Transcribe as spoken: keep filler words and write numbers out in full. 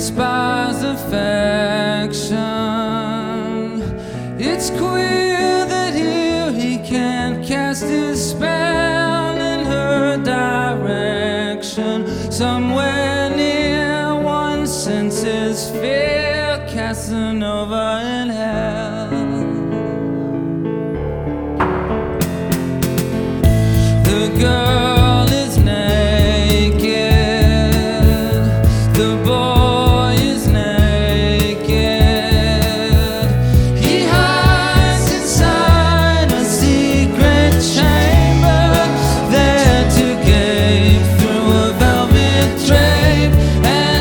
despise affection. It's queer that here he can't cast his spell in her direction. Somewhere near one senses fear, Casanova in hell. The girl is naked, the boy